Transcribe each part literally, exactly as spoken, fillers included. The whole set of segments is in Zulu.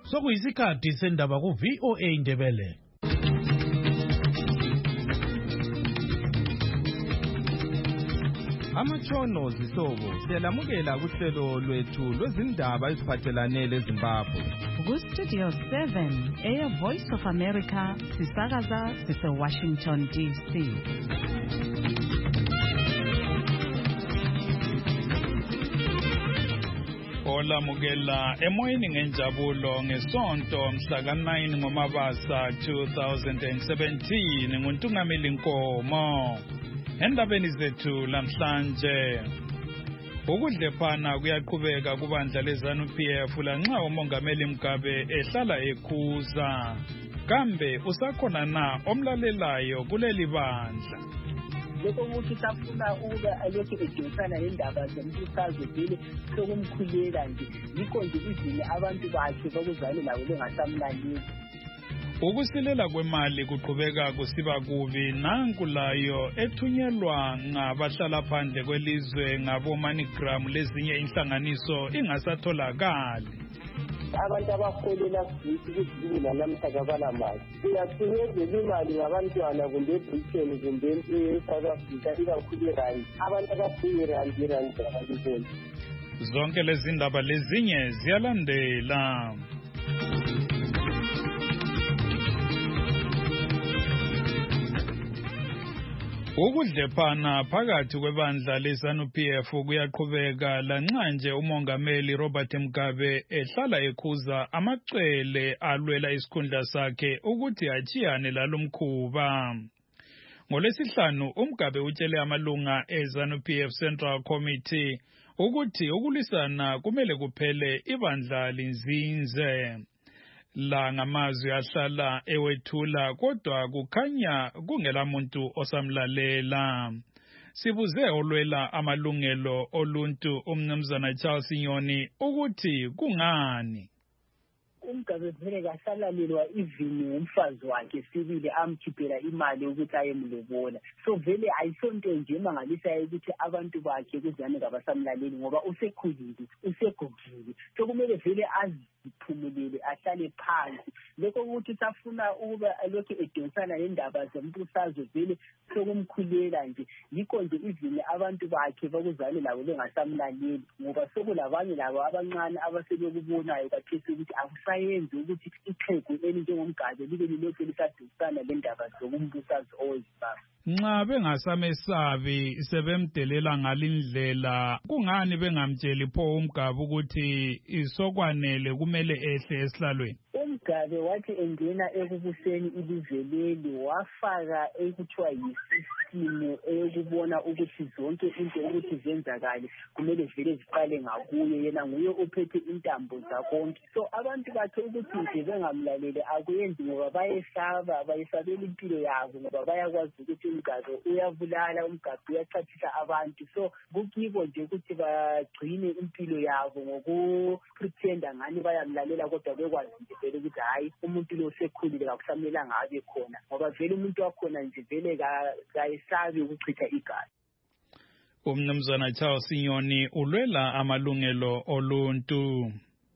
Sokuyisikhathi sendaba ku V O A Indebele. Amatshono zihlobo siyalamukela kuhlelo lwethu lwezindaba eziphathelane leZimbabwe. Ku Studio seven, Air Voice of America, sisakaza sise Washington D C. Olamukela emoyeni ngenjabulo ngesonto mhla ka nine ngoMabasa two thousand seventeen nguNtungameli Nkomo. Endabeni zethu lamhlanje ukudlephana kuyaqhubeka kubandla leZANU P F lanxa uMongameli Mugabe ehlala ekhuza. Kambe usakhona na omlalelayo kuleli bandla? Lokho ukuthi safuna ukuba alokhu edonsana nendaba zombusazo vele sokumkhulela nje yikho nje izini abantu bakhe bakuzane labo bengasamlaleli. Ukusilela kwemali kuqhubeka kusiba kubi nanku layo ethunyelwa ngabahlala phandle kwelizwe ngabo MoneyGram lezinye inhlanganiso ingasatholakali. Abantu abaholela futhi kuzibula namhla kabala mali uyathunyezela imali ngabantwana kumbe eBritain kumbe eSouth Africa ikakhulu irandi abantu abafuye irandi irandi abalibona. Zonke lezi ndaba lezinye ziyalandela. Ukudlephana phakathi kwebandla leZANU P F kuyaqhubeka lanxa nje uMongameli Robert Mugabe ehlala ekhuza amacwele alwela isikhundla sakhe ukuthi achiyane lalomkhuba. NgoLwesihlanu uMugabe utshele amalunga eZANU P F Central Committee ukuthi ukulwisana kumele kuphele ibandla linzinze. La ngamazwi ahlala ewethula kodwa kukhanya kungela muntu osamlalela. Sibuze olwela amalungelo oluntu umnumzana Charles Nyoni ukuthi kungani. uMgabe vele kasalalelwa ivini umfazi wakhe sibili amkhiphela imali ukuthi ayemlobola. So vele ayisonto nje emangalisayo ukuthi abantu bakhe kuzane kabasamlaleli ngoba usekhulile usegogile. So kumele vele aziphumulele ahlale phansi. Lokho ukuthi safuna ukuba alokhu edonsana nendaba zombusazo vele sokumkhulela nje yikho nje ivini abantu bakhe bakuzane labo bengasamlaleli ngoba sokulabanye labo abancane abasebekubonayo kathesi ukuthi akusayenzi ukuthi iqhegu elinjengoMgabe libe lilokhu lisadonsana lendaba zokumbusazo oweZimbabwe. Nxa bengasamesabi sebemdelela ngalindlela kungani bengamtsheli pho uMgabe ukuthi isokwanele kumele ehle esihlalweni? uMgabe wathi engena ekubuseni ilizwe leli wafaka ekuthiwa yisisimo eyokubona ukuthi zonke into ukuthi zenzakale kumele vele ziqale ngakuye yena nguye ophethe intambo zakonke. So abantu bakhe ukuthi nje bengamlaleli akuyenzi ngoba bayesaba bayesabela impilo yabo ngoba bayakwazi ukuthi uMgabe uyabulala uMgabe uyachathisa abantu. So kukibo nje ukuthi bagcine impilo yabo ngokupretenda ngani bayamlalela kodwa bekwazi nje vele ukuthi hayi umuntu lo sekhulile kakusamelanga abe khona ngoba vele umuntu wakhona nje vele kayesabi ukuchitha igazi. Umnumzana Charles Nyoni ulwela amalungelo oluntu.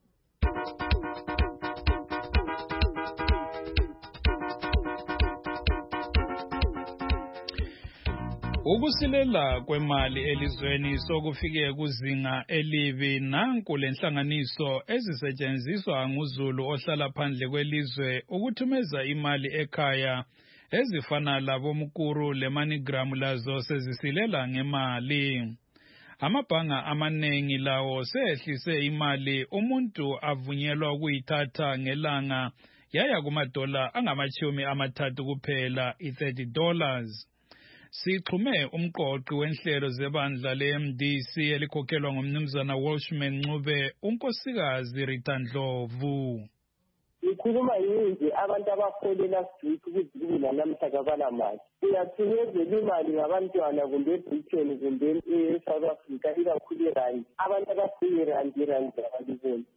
Ukusilela kwemali elizweni sokufike kuzinga elibi nanku lenhlanganiso ezisetshenziswa nguzulu ohlala phandle kwelizwe ukuthumeza imali ekhaya ezifana laboMkuru leMoneyGram lazo sezisilela ngemali. Amabhanga amanengi lawo sehlise imali umuntu avunyelwa ukuyithatha ngelanga yaya kumadola angamachumi amathathu kuphela i-thirty dollars. Sixhume umqoqi wenhlelo zebandla le-M D C elikhokhelwa ngumnumzana Welshman Ncube unkosikazi Rita Ndlovu. Ikhuluma yini abantu abaholela street kuzibula namhla kabala mali uyathunyezela imali ngabantwana kumbe eBritain kumbe eSouth Africa ikakhulu irandi abantu abafuye irandi irandi abalibona.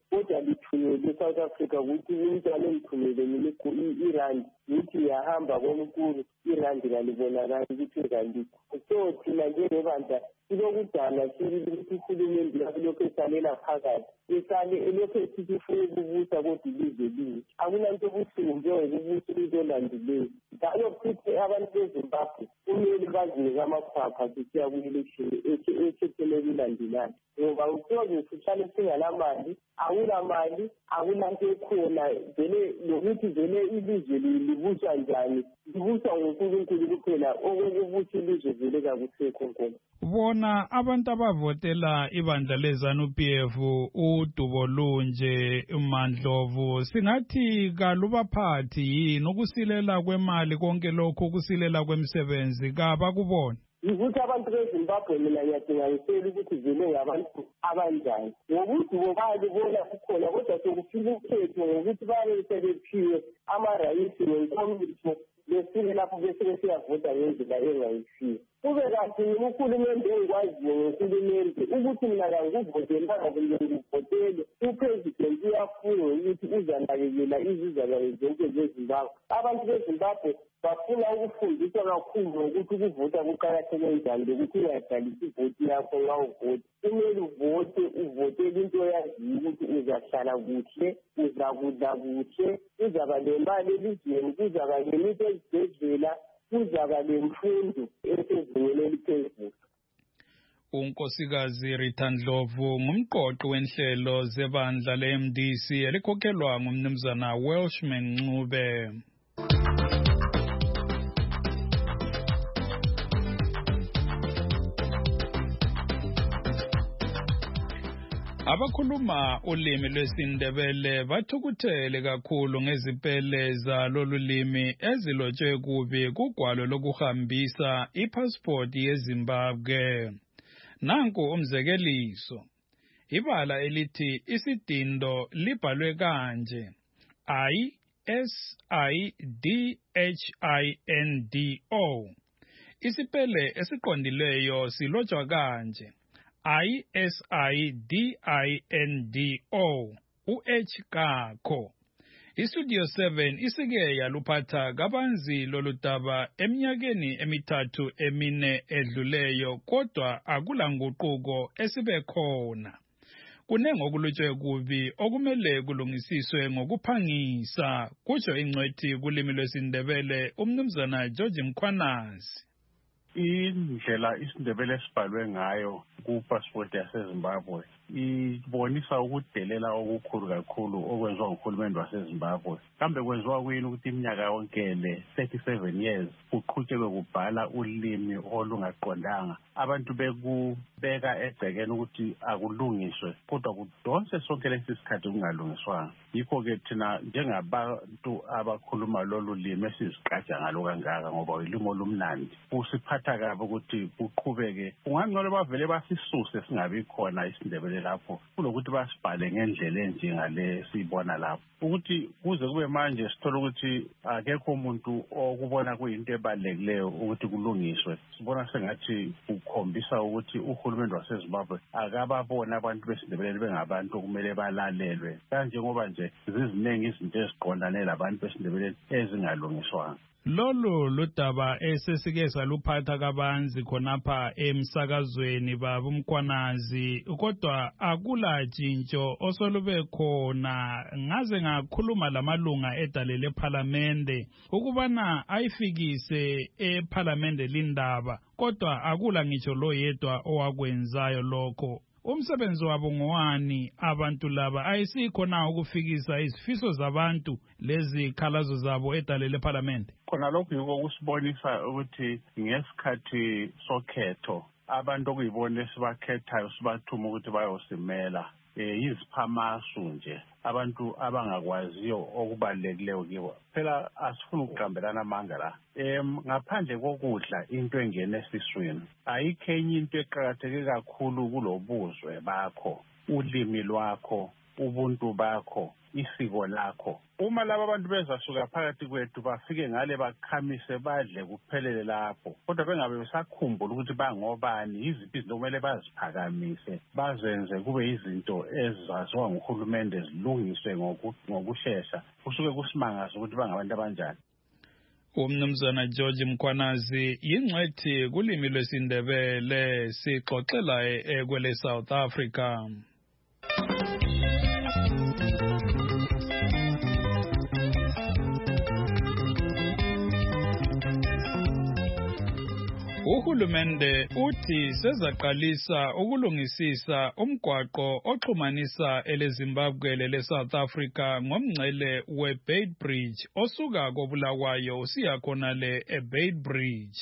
kodwa lithunyelwe e-South Africa ukuthi umntwana engithumele mina irandi ukuthi yahamba komkhulu irandi kalibonakali ukuthi irandikho. So thina njengebandla silokudala sibili ukuthi uhulumende yakulokhu esalela phakathi esale elokhu esithi ufuna ukubusa kodwa ilizwe linye akulanto ebuhlungu njengokubusa ilizwe elandileyo. Njalo futhi abantu beZimbabwe kumele bazinike amakhwapha sisiya ku-election ekhetheleyo ilandelayo ngoba usoze sihlale singalamali, akulamali, akulanto ekhona vele lokuthi vele ilizwe libuswa njani, libuswa nguNkulunkulu kuphela, okokubusa ilizwe vele kakusekho nkona. Bona abantu abavotela ibandla leZANU-P F uDubo Lunje Mandlovu singathi kalubaphathi yini ukusilela kwemali konke lokho ukusilela kwemisebenzi kabakubona? Ukuthi abantu beZimbabwe mina ngiyadinganisela ukuthi vele ngabantu abanjani ngokuthi bobalibona kukhona kodwa sokufika ukhetho ngokuthi babe sebephiwe amarayisi ngenkomitsho besike lapho besike siyavota ngendlela engayisiyo. Kube kanti uhulumende engikwaziyo ngohulumende ukuthi mina kangikuvotelanga kumbe ngivotele upresident uyafunga ukuthi uzanakekela izizalwane zonke zeZimbabwe. Abantu beZimbabwe bafuna ukufundiswa kakhulu ngokuthi ukuvota kuqakatheke njani lokuthi ungadlalisi ivoti yakho nxa uvota. Kumele uvote uvotele into oyaziyo ukuthi uzahlala kuhle, uzakudla kuhle, uzaba lemali elizweni, kuzaba lemithi ezibhedlela, kuzaba lemfundo esezingeni eliphezulu. uNkosikazi Rita Ndlovu ngumqoqi wenhlelo zebandla le-M D C elikhokhelwa ngumnumzana Welshman Ncube. Abakhuluma ulimi lwesiNdebele bathukuthele kakhulu ngezipele zalolu limi ezilotshwe kubi kugwalo lokuhambisa ipassport yeZimbabwe. Nanku umzekeliso. Ibala elithi isidindo libhalwe kanje. I S I D H I N D O. Isipele esiqondileyo silotshwa kanje. I S I D I N D O, u-H kakho. Istudio seven isike yaluphatha kabanzi loludaba eminyakeni emithathu emine edluleyo kodwa akulanguquko esibe khona. Kunengi okulotshwe kubi okumele kulungisiswe ngokuphangisa, kusho ingcwethi kulimi lwesiNdebele umnumzana George Mkhwanazi. Indlela isiNdebele sibhalwe ngayo ku-passport yaseZimbabwe ibonisa ukudelela okukhulu kakhulu okwenziwa nguhulumende waseZimbabwe. Kambe kwenziwa kuyini ukuthi iminyaka yonke le thirty-seven years kuqhutshelwe kubhala ulimi olungaqondanga, abantu bekubeka egcekeni ukuthi akulungiswe, kodwa kudonse sonke lesi sikhathi kungalungiswanga. Yikho-ke thina njengabantu abakhuluma lolu limi esizigqaja ngalo kangaka ngoba ulimi olumnandi kusiphatha kabi ukuthi kuqhubeke. Kungangcono bavele basisuse singabi khona isiNdebele lapho kulokuthi basibhale ngendlela enjengale siyibona lapho, ukuthi kuze kube manje sithola ukuthi akekho umuntu okubona kuyinto ebalulekileyo ukuthi kulungiswe. Sibona sengathi kukhombisa ukuthi uhulumende waseZimbabwe akababona abantu besiNdebele bengabantu okumele balalelwe, kanjengoba nje ziziningi izinto eziqondane labantu besiNdebele ezingalungiswanga. Lolu ludaba esesike saluphatha kabanzi khonapha emsakazweni baba uMkhwanazi, kodwa akula jintsho osolube khona. Ngaze ngakhuluma lamalunga edalele eParliamente ukubana ayifikise eParliamente lindaba, kodwa akula ngitsho lo yedwa owakwenzayo lokho. Umsebenzi wabo ngowani abantu laba? Ayisikho na ukufikisa izifiso zabantu lezi khalazo zabo edalele eParliamente? Khona lokhu yiko kusibonisa ukuthi ngesikhathi sokhetho abantu okuyibona esibakhethayo sibathuma ukuthi bayosimela yiziphamasu nje, abantu abangakwaziyo okubalulekileyo kibo. Phela asifuni ukuqambelana amanga la. Em ngaphandle kokudla into engene esiswini, ayikho enye into eqakatheke kakhulu kulobuzwe bakho, ulimi lwakho, ubuntu bakho, isiko lakho. Uma laba abantu bezasuka phakathi kwethu bafike ngale bakhamise badle kuphelele lapho, kodwa bengabe besakhumbula ukuthi bangobani, iziphi izinto kumele baziphakamise, bazenze kube izinto ezaziwa nguhulumende zilungiswe ngokushesha, kusuke kusimangaza ukuthi bangabantu abanjani. Umnumzana George Mkhwanazi yingcwethi kulimi lwesiNdebele sixoxela ekwele South Africa. Uhulumende uthi sezaqalisa ukulungisisa umgwaqo oxhumanisa eleZimbabwe leSouth Africa ngomngcele weBeitbridge osuka koBulawayo usiya khona le eBeitbridge.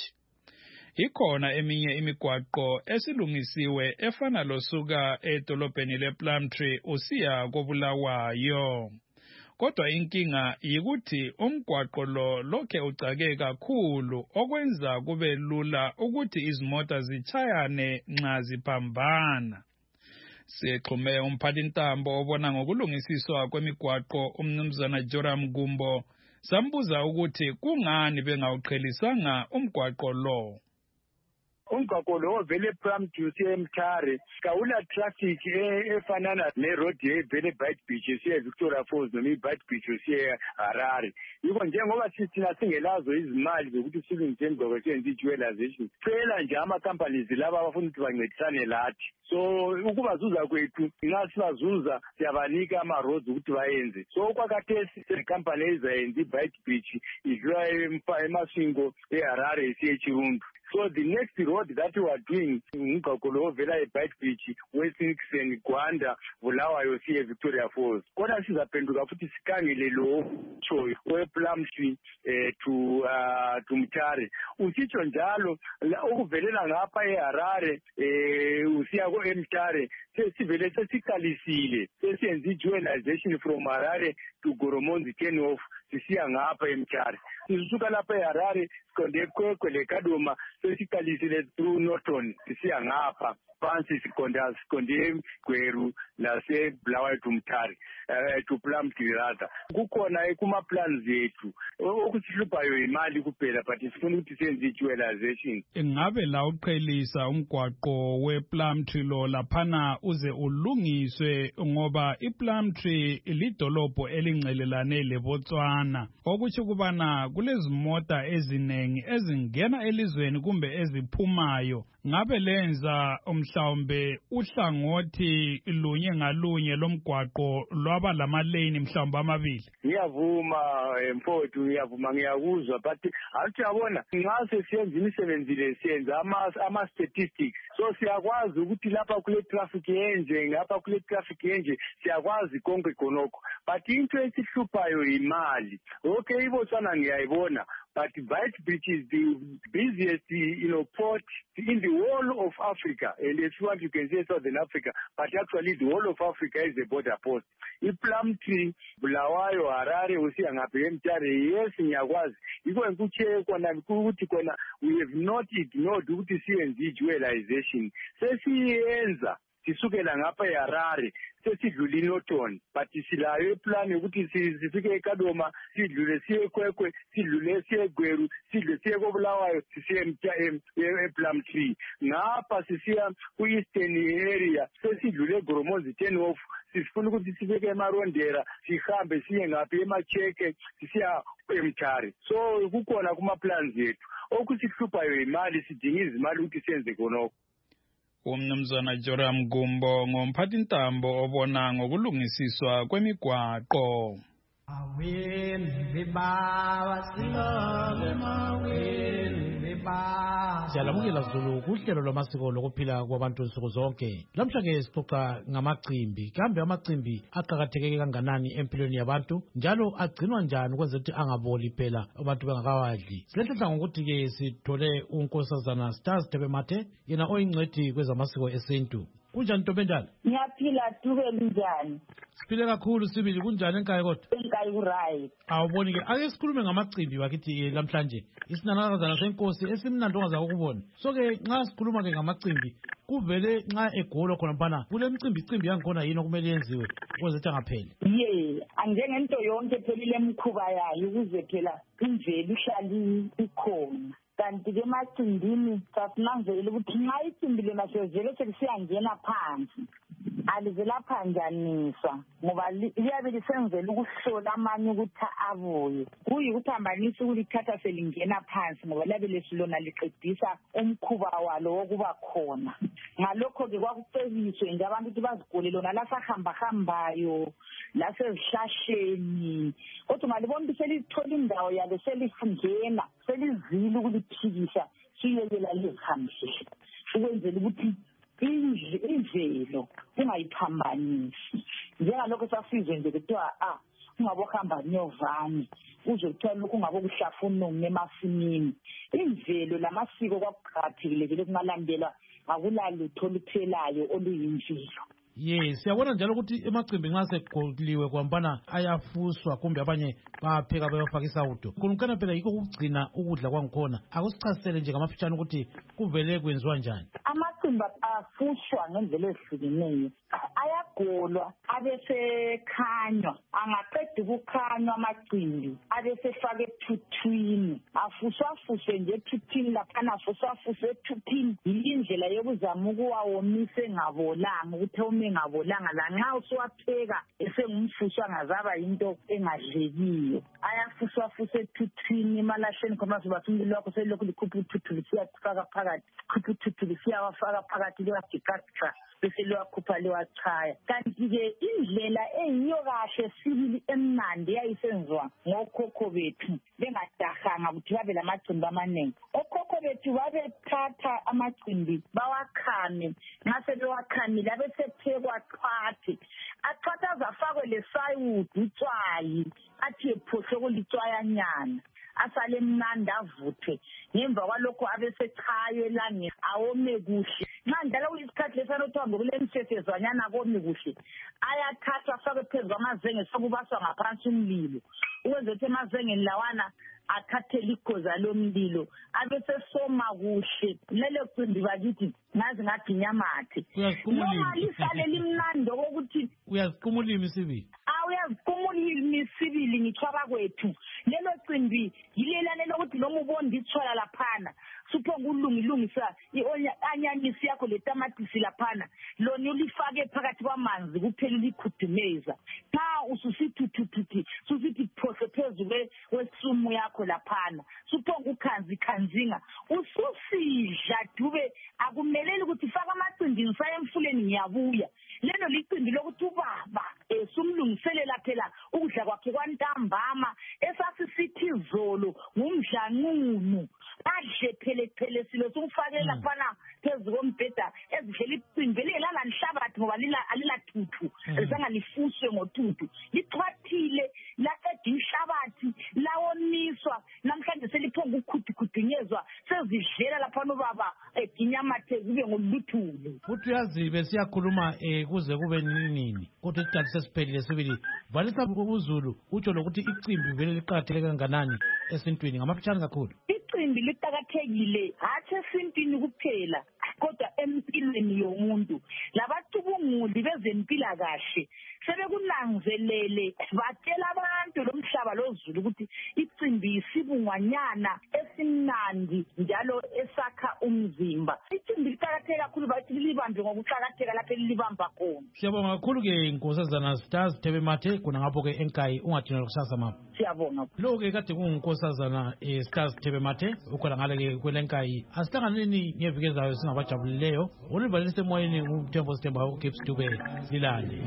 Ikhona eminye imigwaqo esilungisiwe efana losuka edolobheni lePlumtree usiya koBulawayo. Kodwa inkinga yikuthi umgwaqo lo lokhe ucake kakhulu okwenza kube lula ukuthi izimota zichayane nxa ziphambana. Sixhume umphathintambo obona ngokulungisiswa kwemigwaqo umnumzana Joram Gumbo sambuza ukuthi kungani bengawuqhelisanga umgwaqo lo. Umgwaqo lo vele Plumtree usiya eMtare kawula traffic efanana neroad yevele Beitbridge usiya Victoria Falls noma iBeitbridge usiya Harare. Yiko njengoba sithina singelazo izimali zokuthi silungise imigwaqo senze i-jewelization, phela nje ama-companies laba abafuna ukuthi bancedisane lathi. So ukubazuza kwethu nxa sibazuza siyabanika ama-roads ukuthi bayenze. So okwakhathesi secompany ezayenza iBeitbridge idlula eMasingo eHarare isiya eChirundu. So the next road that we are doing umgwaqo lo ovela eBeitbridge Western Gwanda Bulawayo siya Victoria Falls. Kodwa sizaphenduka futhi sikhangele lo choice wePlumtree eh to uh, to Mtare. Usitsho njalo ukuvelela ngapha eHarare eh usiya ko eMtare sesivele sesiqalisile sesiyenza i-jewelization from Harare to Goromonzi turnoff sisiya ngapha eMtare. Sisuka lapha eHarare siqonde eKwekwe leKadoma sesiqalisile through Norton sisiya ngapha phansi siqonda siqonde eGweru laseBulawayo to Mtare eh to Plumtree rather. Kukhona ekuma plans zethu okusihluphayo imali kuphela but sifuna ukuthi senze i-jewelization. Ingabe la uqhelisa umgwaqo wePlumtree lo laphana uze ulungiswe ngoba iPlumtree lidolobho elingcelelane leBotswana okuthi kubana kulezimota ezinengi ezingena elizweni kumbe eziphumayo. Ngabe lenza umhlawumbe uhlangothi lunye ngalunye lomgwaqo lwaba lama lane mhlawumbe amabili. Ngiyavuma mfowethu ngiyavuma ngiyakuzwa but athi yabona nxa sesiyenza imisebenzi le siyenza ama ama statistics so siyakwazi ukuthi lapha kule traffic enje ngapha kule traffic enje siyakwazi konke khonokho but into esihluphayo imali. Okay iBotswana ngiyayibona but Beitbridge is the busiest you know port in the whole of Africa, and if you want you can say Southern Africa, but actually the whole of Africa is a border post. iPlumtree Bulawayo Harare usiya ngapha eMtare yes ngiyakwazi iko ngikuche kona ukuthi kona we have not ignored ukuthi siyenze i-jewelization sesiyenza sisukela ngapha eHarare sesidlula iNorton but silayo iplan ukuthi sifike eKadoma sidlule siye eKwekwe sidlule siye eGweru sidlule siye koBulawayo sisiye ePlumtree ngapha sisiya ku-eastern area sesidlule eGoromonzi turnoff sifuna ukuthi sifike eMarondera sihambe siye ngapha eMacheke sisiya eMtare. So kukhona kuma plans yethu okusihluphayo imali sidinga izimali ukuthi senze khonokho. Umnumzana Joram Gumbo ngomphathintambo obona ngokulungisiswa kwemigwaqo. Siyalamukela Zulu kuhlelo lwamasiko lokuphila kwabantu nsuku zonke. Lamhlanje sixoxa ngamacimbi. Kambe amacimbi aqhakatheke kanganani empilweni yabantu njalo agcinwa njani ukwenza ukuthi angaboli phela abantu bengakawadli. Silethetha ngokuthi ke sithole unkosazana Stars Tebemathe yena oyingcwethi kwezamasiko esintu. kunjani Ntombendala? Ngiyaphila Dube njani? Siphile kakhulu Sibili, kunjani enkaya kodwa? Enkaya right. Awuboni ke ake sikhulume ngamacimbi bakithi namhlanje. Isinanakazana senkosi esimnandi ongaza ukubona. So ke nxa sikhuluma ke ngamacimbi kuvele nxa egolo khona phana kule mcimbi icimbi yangikhona yini okumele yenziwe ukuze angapheli. Ye, angengento yonke phelile emkhuba yayo ukuze phela imvelo ihlali ikhona. Kanti ke emacimbini sasinanzela ukuthi nxa icimbi lena sezele sekusiyangena phansi alivela phanjaniswa ngoba liyabe lisenzela ukuhlola amanye ukuthi abuye kuyikuthambanisa ukulithatha selingena phansi ngoba labe lesilona liqedisa umkhuba walo wokuba khona. Ngalokho ke kwakucebiswe nje abantu ukuthi bazigole lona lasahamba hambayo lasezihlahleni kodwa malibona ukuthi selithola indawo yalo selifungena selizile ukuliphikisa siyekela lizihambile ukwenzela ukuthi imvelo ungayiphambanisi njengalokho sasizwe nje kuthiwa ah ungabohamba nyovani uzothola lokhu ungabokuhlafuna emasimini. Imvelo lamasiko kwakuqhathekile kungalandelwa akulalutho luphelayo oluyimvelo. Yes, siyabona njalo ukuthi emacimbi nxa segoliwe kwampana ayafuswa kumbe abanye bapheka bayofaka isawudo. Kunkana phela yikho ukugcina ukudla kwangikhona. Akusichasisele nje ngamafitshane ukuthi kuvele kwenziwa njani. Amacimbi afuswa ngendlela ezihlukeneyo. Ayagolwa abesekhanywa, angaqeda ukukhanywa amacimbi abesefaka ethuthwini. Afuswafuswe nje ethuthwini laphana afuswafuswe ethuthwini yindlela yokuzama ukuwawomisa engabolanga ukuthi engabolanga lanxa usuwapheka esengumfuswa ngazaba into engadlekiyo. Ayafuswafuswa ethuthwini emalahleni khona sobathi umlilo wakho selokhu likhupha uthuthu lisiyafaka phakathi khupha uthuthu lisiyawafaka phakathi liyagigagika bese liwakhupha liwachaya. Kanti-ke indlela eyiyo kahle sibili emnandi yayisenziwa ngokhokho bethu bengadahanga ukuthi babe lamacimbi amaningi. Okhokho bethu babethatha amacimbi bawakhame nxa sebewakhamile abesephekwa qhwathi aqhwathi azafakwe lesayudi utswayi athi ephohle kulitswayanyana asale mnandi avuthwe ngemva kwalokho abesechaywe elangeni awome kuhle. Nxa njalo kuyisikhathi lesanothiwa ngokulemsesezwanyana kome kuhle ayathathwa afakwe phezu kwamazenge sokubaswa ngaphansi umlilo ukwenzela ukuthi emazengeni lawana athathele ikhoza lomlilo abesesoma kuhle. Lelo cimbi bakithi ngazi ngathi nyamathe noma lisale limnandi okokuthi uyaziquma ulimi Sibili. Uyaziquma ulimi Sibili ngithwaba kwethu. Lelo cimbi yilelane lokuthi noma ubonda ithwala laphana suphonga ulungilungisa ionyanyisi yakho letamatisi laphana lona ulifake phakathi kwamanzi kuphela likhudumeza xa ususithuthuthi susithi phohle phezu kwesumu yakho laphana suphonga ukhanzi khanzinga ususidla Dube akumeleli ukuthi faka amacimbi ngisaye emfuleni ngiyabuya. Lelo licimbi lokuthi ubaba esumlungiselela phela ukudla kwakhe kwantambama esasisithi izolo ngumdlanqunu adle phele phele silo sumfakela phana phezu kombheda ezidlela icimbi lelala nhlabathi ngoba lila alila thuthu lisangalifuswe ngothuthu lichwathile laqeda inhlabathi lawoniswa namhlanje seliphonga ukukhudukudunyezwa sezidlela laphana ubaba eginyamathe kube ngoluthulu. Futhi uyazi besiyakhuluma eh kuze kube nini kodwa isikhathi sesiphelile Sibili. Valisa uZulu utsho lokuthi icimbi vele liqhatheke kanganani esintwini ngamafitshane kakhulu. Icimbi liqhakathekile hathi esintwini kuphela kodwa empilweni yomuntu. Labacubunguli bezempilakahle sebekunanzelele batshela abantu lomhlaba loZulu ukuthi icimbi isibungwanyana esimnandi njalo esakha umzimba. Icimbi liqhakatheke kakhulu bathi libambe ngokuqhakatheka lapha elibamba khona. Siyabonga kakhulu ke inkosazana Stars Tebemathe khona ngapho ke enkayi ungathina kusasa mama. Siyabonga. Lo ke kade kunginkosazana eh Stars Tebemathe ukhona ngale ke kwelenkayi. Asihlanganeni ngeviki ezayo singabajabulileyo. Ulivalise moyeni uThembo Sithemba uGibbs Dube silale.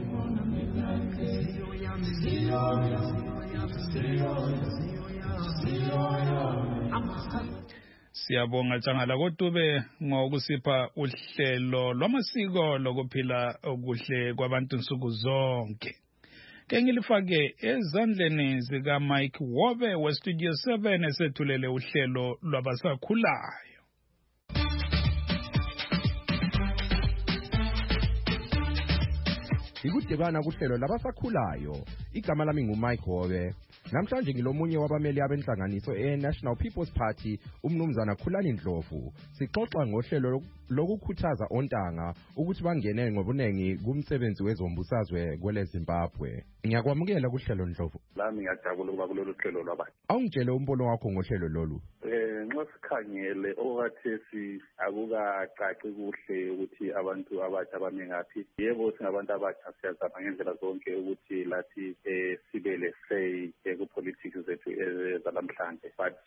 Siyabonga Jangala kodube ngokusipha uhlelo lwamasiko lokuphila okuhle kwabantu nsuku zonke. Ke ngilifake ezandleni zika Mike Wobe we Studio seven esethulele uhlelo lwabasakhulayo. Ikudibana kuhlelo labasakhulayo. Igama lami nguMike Hobe. Namhlanje ngilomunye wabameli abenhlanganiso e-National People's Party, umnumzana Khulani Ndlovu. Sixoxa ngohlelo lokukhuthaza ontanga ukuthi bangene ngobunengi kumsebenzi wezombusazwe kwele Zimbabwe. Ngiyakwamukela kuhlelo Ndlovu. Lami ngiyajabula ukuba kulolu hlelo lwabantu. Awungitshele umbono wakho ngohlelo lolu. Eh nxa sikhangele okwathesi akukacaci kuhle ukuthi abantu abatsha bamengaphi. Yebo singabantu abatsha siyazama ngendlela zonke ukuthi lathi eh sibele say ku-politics zethu zalamhlanje, but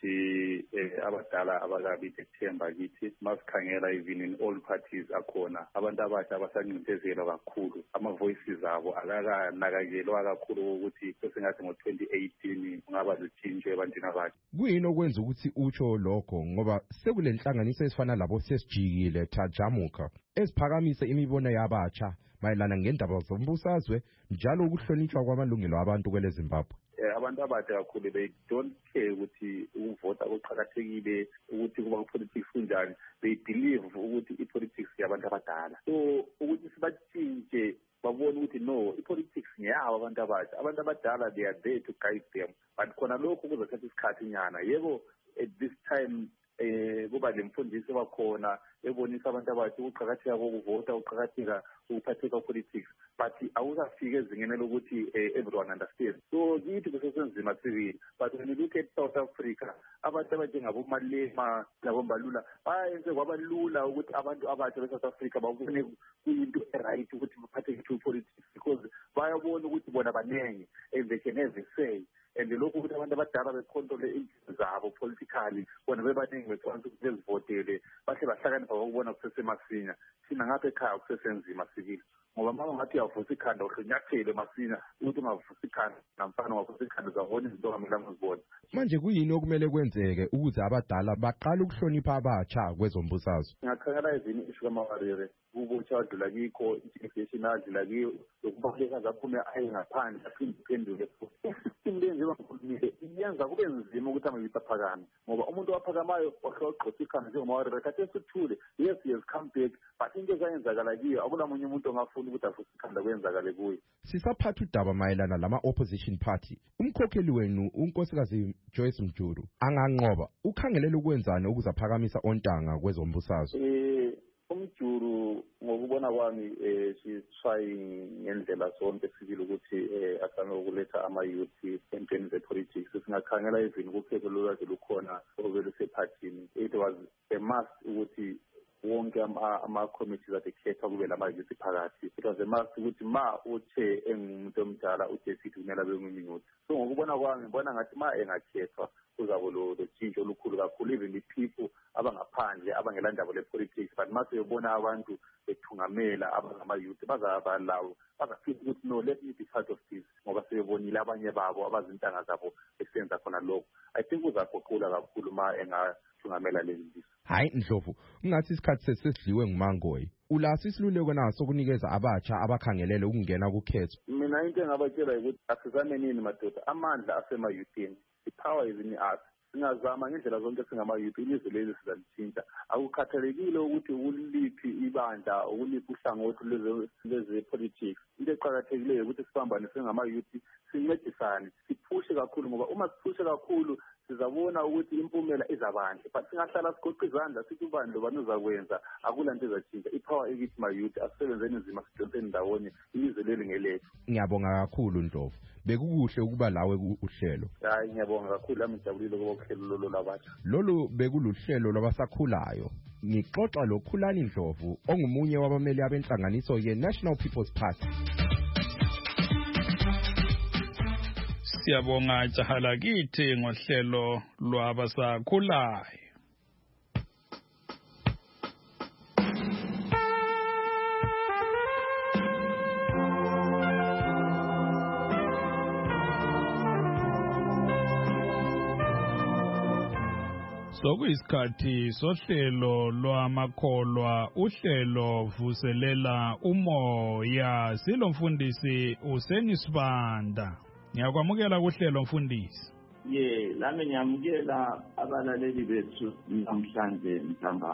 abadala abakabi bethemba kithi. Masikhangela even in all parties akhona abantu abatsha abasancindezelwa kakhulu, ama-voices abo akakanakakelwa kakhulu ukuthi sesingathi ngo-twenty eighteen kungaba lutshintsho ebantwini abatsha. Kuyini okwenza ukuthi utsho lokho? Ngoba sekule nhlanganiso ezifana labo sesijikile Tajamuka eziphakamise imibono yabatsha mayelana ngendaba zombusazwe njalo ukuhlonishwa kwamalungelo abantu kwele Zimbabwe. Abantu abatsha kakhulu they don't care ukuthi ukuvota kuqhakathekile, ukuthi kuba ku-politics kunjani. They believe ukuthi i-politics yabantu abadala, so ukuthi sibatshintshe babone ukuthi no, i-politics ngeyabo abantu abatsha. Abantu abadala they are there to guide them, but khona lokhu kuzothatha isikhathi nyana. Yebo at this time eh kuba lemfundiso bakhona ebonisa abantu abathi ukuqhakatheka kokuvota, ukuqhakatheka ukuphatheka politics, but awuzafika ezingeni lokuthi everyone understands. So kithi kusesenzima sibili, but when you look at South Africa, abantu abanjengabo Malema labo Mbalula bayenze kwabalula ukuthi abantu abatsha be-South Africa babone kuyinto right ukuthi baphatheke to politics, because bayabona ukuthi bona banenge and they can have a say. And lokhu ukuthi abantu abadala becontrol izinto zabo politically bona bebaningi bekwanisa ukuthi bezivotele bahle bahlakanipha ukubona kusesemasinya. Thina ngapha ekhaya kusesenzima sibili, ngoba mama ngathi uyavusa ikhanda uhlonyathele masinya ukuthi ungavusa ikhanda namfana wavusa ikhanda uzabona izinto ongamelanga uzibone. Manje kuyini okumele kwenzeke ukuze abadala baqale ukuhlonipha abatsha kwezombusazwe? Ngiyakhangela izini ishu kamawarire kubutsha wadlula kikho i-inflation adlula kiyo lokubaleka zaphume aye ngaphandle aphinde iphendule futhi. Isystem lenziwa nguhulumende iyenza kube nzima ukuthi amayouth aphakame, ngoba umuntu waphakamayo wahlogqosa ikhanda njengamawarire kade esithule. Yes, he has come back, but into ezayenzakala kiyo akulamunye umuntu ongafuni ukuthi avusa ikhanda kwenzakale kuye. Sisaphatha udaba mayelana lama-opposition party. Umkhokheli wenu unkosikazi Joyce Mjuru anganqoba ukhangelela ukwenzani ukuze aphakamisa ontanga kwezombusazwe? Eh uMjuru ngokubona kwami eh she's trying ngendlela zonke sibili ukuthi eh asame ukuletha ama-youth entweni ze-politics. Singakhangela even ukukhetho lolwazi lukhona ovele sephathini. It was a must ukuthi wonke ama-committees adekhethwa kube lama-youth phakathi. It was a must ukuthi ma uthe engumuntu omdala uthe sithi kumele abe ngumuntu. So ngokubona kwami ngibona ngathi ma engakhethwa kuzabo lo tshintsho olukhulu kakhulu, even the people abangaphandle abangelandaba le-politics, but mase yobona abantu bethungamela abangama-youth bazaba lawo bazafika ukuthi no, let me be part of this, ngoba sebebonile abanye babo abazintanga zabo besenza khona lokho. I think uzaguqula kakhulu ma engathungamela lezi zinto. Hayi Ndlovu, ungathi isikhathi sesidliwe ngumangoyi. Ulaso isiluleko naso kunikeza abatsha abakhangelele ukungena kukhetho? Mina into engabatshela ukuthi asizame nini madoda, amandla asema-youthini. I-power is in us. Singazama ngendlela zonke singama-youth ilizwe leli sizalithinta. Akukhathalekile ukuthi uliphi ibandla, uliphi uhlangothi leze-politics. Into eqakathekileyo ukuthi sibambane singama-youth, sincedisane, siphushe kakhulu, ngoba uma siphushe kakhulu sizabona ukuthi impumela izabandla. But singahlala sigoqa izandla sithi ubani lo bani uzakwenza, akulanto ezatshintsha. I-power ekithi ma-youth asisebenzeni nzima sidonseni ndawonye ilizwe leli ngelethu. Ngiyabonga kakhulu Ndlovu. Bekukuhle ukuba lawe uhlelo. Hayi ngiyabonga kakhulu, lami ngijabulile ukuba uhlelo lolo labatsha. Lolu bekuluhlelo lwabasakhulayo. Ngixoxa lo Khulani Ndlovu ongumunye wabameli abenhlanganiso ye-National People's Party. Siyabonga jahala kithi ngohlelo lwabasakhulayo. Sokuyisikhathi sohlelo lwamakholwa, uhlelo vuselela umoya. Silomfundisi uSenisibanda. Ngiyakwamukela kuhlelo mfundisi. Ye, lami ngiyamukela abalaleli bethu namhlanje ntambama.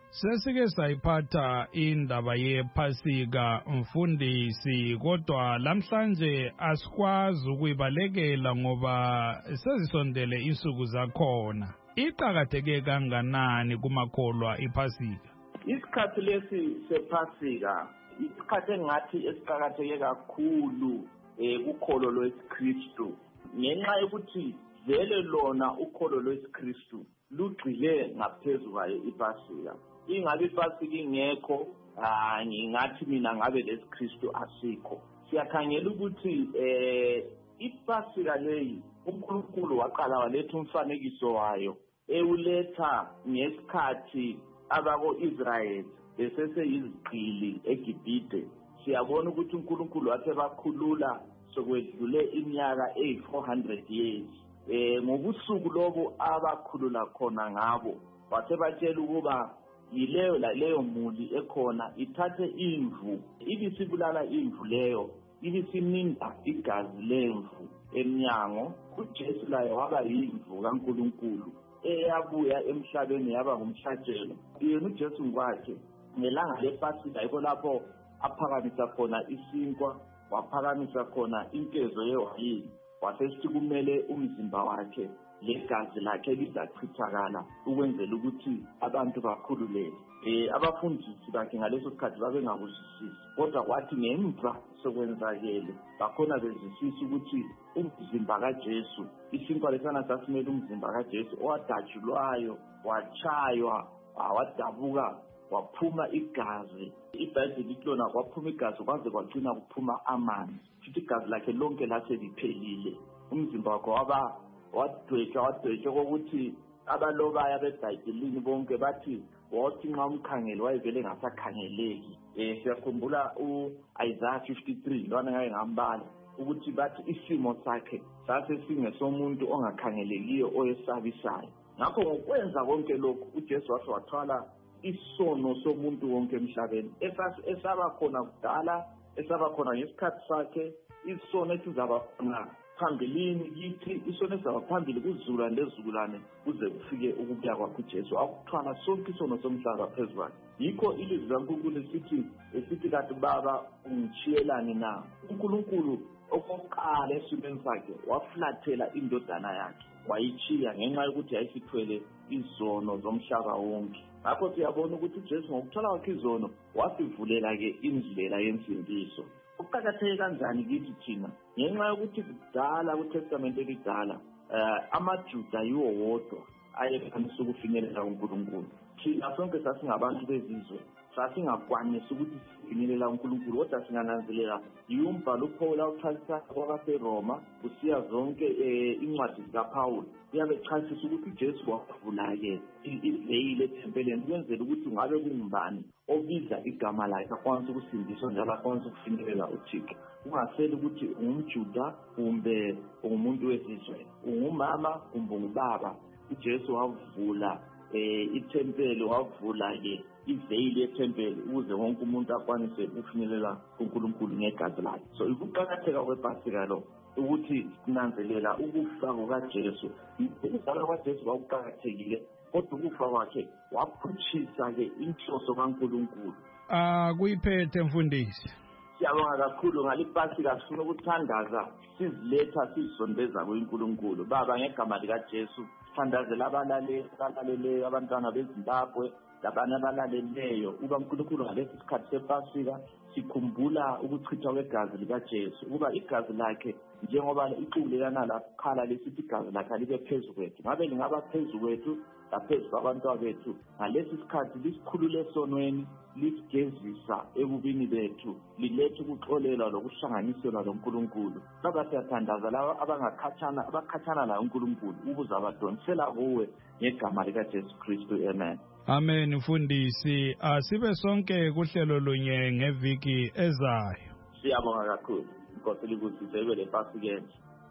Sesike sayiphatha indaba yephasika mfundisi, kodwa lamhlanje asikwazi ukuyibalekela ngoba sezisondele insuku zakhona. Iqakatheke kanganani kumakholwa iphasika? Isikhathi lesi sephasika isikhathi engathi esiqakatheke kakhulu eh kukholo lwesikristu, ngenxa yokuthi vele lona ukholo lwesikristu lugxile ngaphezu kwayo iphasika. Ingabe iphasika ingekho, ah ngingathi mina ngabe lesikristu asikho. Siyakhangela ukuthi eh iphasika leyi uNkulunkulu waqala waletha umfanekiso wayo ewuletha ngesikhathi abako-Israyeli beseseyizigqili eGibhite. Siyabona ukuthi uNkulunkulu wathe bakhulula sokwedlule iminyaka eyi-four hundred years. Eh ngobusuku lobo abakhulula khona ngabo bathe batshela ukuba yileyo la leyo muli ekhona ithathe imvu, ibisibulala imvu leyo, ibisininda igazi lemvu emnyango. uJesu laye waba yimvu kaNkulunkulu eyabuya emhlabeni yaba ngumhlatshelo. Yena uJesu ngokwakhe ngelanga lePhasika yikho lapho aphakamisa khona isinkwa, waphakamisa khona inkezo yewayini, wasesithi kumele umzimba wakhe legazi lakhe lizachithakala ukwenzela ukuthi abantu bakhululeke. Eh abafundisi bakhe ngaleso sikhathi babengakuzwisisi, kodwa kwathi ngemva sokwenzakele bakhona bezwisisa ukuthi umzimba kaJesu, isinkwa lesana sasimele umzimba kaJesu owadajulwayo, wachaywa, wadabuka, waphuma igazi. IBhayibheli lihlona kwaphuma igazi kwaze kwagcina kuphuma amanzi, futhi igazi lakhe lonke lase liphelile. Umzimba wakhe waba wadwetshwa wadwetshwa kokuthi abalobayo beBhayibhelini bonke bathi wathi nxa umkhangeli wayevele ngasakhangeleki. Eh siyakhumbula uIsaiah fifty-three lona ngake ngambala ukuthi bathi isimo sakhe sase singesomuntu ongakhangelekiyo oyesabisayo. Ngakho ngokwenza konke lokhu uJesu wathi wathwala isono somuntu wonke emhlabeni esaba khona kudala, esaba khona ngesikhathi sakhe, isono esizaba khona phambilini kithi, isono esizaba phambili kuzizukulwane lezizukulwane kuze kufike ukubuya kwakhe uJesu. Wakuthwala sonke isono somhlaba phezu kwakhe. Yikho ilizwi laNkulunkulu esithi esithi kathi Baba ungitshiyelani na? uNkulunkulu okokuqala esimeni sakhe waflathela indodana yakhe, wayitshiya ngenxa yokuthi yayisithwele izono zomhlaba wonke. Ngakho siyabona ukuthi uJesu ngokuthola kwakhe izono wasivulela ke indlela yensindiso. Kuqakatheke kanjani kithi thina ngenxa yokuthi kudala kuTestament elidala eh amaJuda yiwo wodwa ayekwanisa ukufinyelela kuNkulunkulu. Thina sonke sasingabantu bezizwe sasingakwanisa ukuthi sifinyelela uNkulunkulu, kodwa singananzelela yiumbhalo uPaul awuchasisa kwabaseRoma kusiya zonke incwadi zikaPaul uyabe echasisa ukuthi uJesu wavula-ke iveyili ethempelini ukwenzela ukuthi ungabe kungubani obiza igama lakhe akwanisa ukusindiswa njalo akwanisa ukufinyelela uThixo. Ungaseli ukuthi ungumJuda kumbe ungumuntu wesizwe, ungumama kumbe ungubaba. uJesu wavula eh ithempeli, wavula ke iveyili yethempeli ukuze wonke umuntu akwanise ukufinyelela kuNkulunkulu ngegazi lakhe. So ukuqakatheka kwePhasika lo ukuthi sinanzelela ukufa kukaJesu. Ukuzalwa kwaJesu kwakuqakathekile, kodwa ukufa kwakhe waphutshisa ke inhloso kaNkulunkulu. Ah kuyiphethe mfundisi. Siyabonga kakhulu ngaliPhasika, sifuna ukuthandaza siziletha sizisondeza kuNkulunkulu. Baba ngegama likaJesu sithandazela abalaleli abalaleleyo, abantwana beZimbabwe labanye abalaleleyo uba uNkulunkulu ngalesi sikhathi sePhasika sikhumbula ukuchithwa kwegazi likaJesu, ukuba igazi lakhe njengoba ixukulelana laphala lesithi igazi lakhe libe phezu kwethu, ngabe lingaba phezu kwethu laphezu kwabantu bethu. Ngalesi sikhathi lisikhulule esonweni, lisigezisa ebubini bethu, lilethe ukuxolelwa lokuhlanganiselwa loNkulunkulu. Baba siyathandaza laba abangakhatshana abakhatshana la uNkulunkulu ukuze abadonsela kuwe ngegama likaJesu Kristu. Amen. Amen mfundisi, asibe sonke kuhlelo lunye ngeviki ezayo. Siyabonga kakhulu. Inkosi likuzise ibe lePhasika.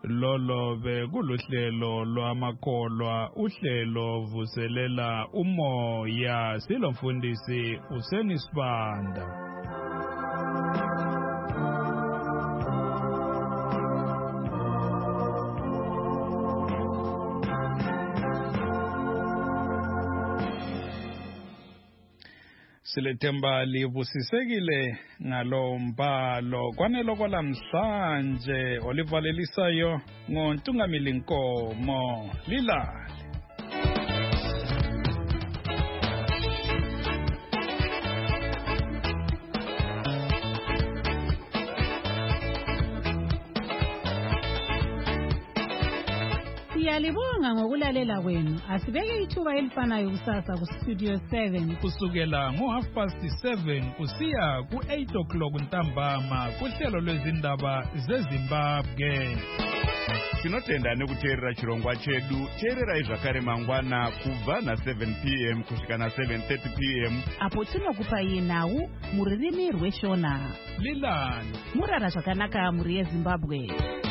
Lolo bekuluhlelo lwamakholwa, uhlelo vuselela umoya, silo mfundisi uSenisibanda. Silethemba libusisekile ngalo mbhalo kwanelo kwalamhlanje olivalelisayo ngoNtungamili Nkomo Lilale. Siyalibonga ngokulalela kwenu. Asibeke ithuba elifanayo kusasa ku Studio seven kusukela ngo half past seven kusiya ku eight o'clock ntambama kuhlelo lwezindaba zeZimbabwe. Tinotenda nekuteerera chirongwa chedu. Teererai zvakare mangwana kubva na seven p m kusvika na seven thirty p m apo tinokupai nhau muririmi rweshona. Lilani Murara zvakanaka muri yeZimbabwe.